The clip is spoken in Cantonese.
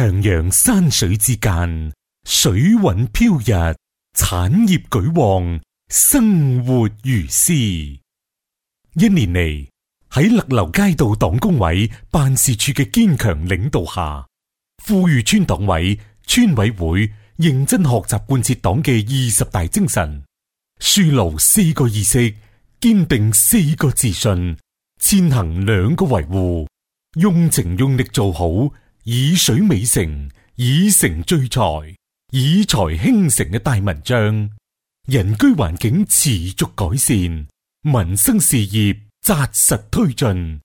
長陽山水之間，水韻飄逸，產業舉旺，生活如詩。一年嚟，喺勒流街道黨工委辦事處嘅堅強領導下，富裕村黨委、村委會認真學習貫徹黨嘅20大精神，樹牢4個意識，堅定4個自信，踐行2個維護，用情用力做好以水美城、以城聚財、以財興城嘅大文章，人居環境持續改善，民生事業紮實推進，